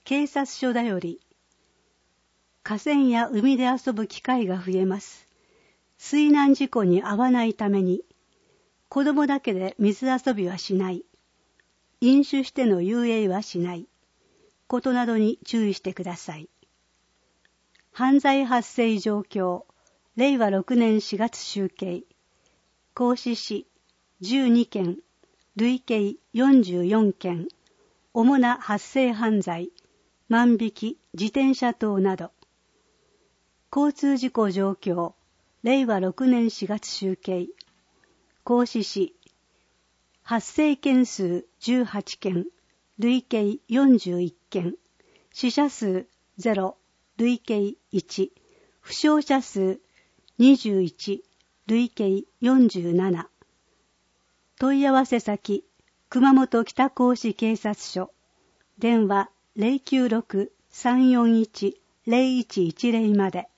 警察署だより、河川や海で遊ぶ機会が増えます。水難事故に遭わないために、子供だけで水遊びはしない。飲酒しての遊泳はしない。ことなどに注意してください。犯罪発生状況、令和6年4月集計。合志市12件、累計44件。主な発生犯罪、万引き、自転車盗など。交通事故状況、令和6年4月集計。合志市、発生件数18件、累計41件。死者数0、累計1。負傷者数21、累計47。問い合わせ先、熊本北甲子警察署。電話 096-341-0110 まで。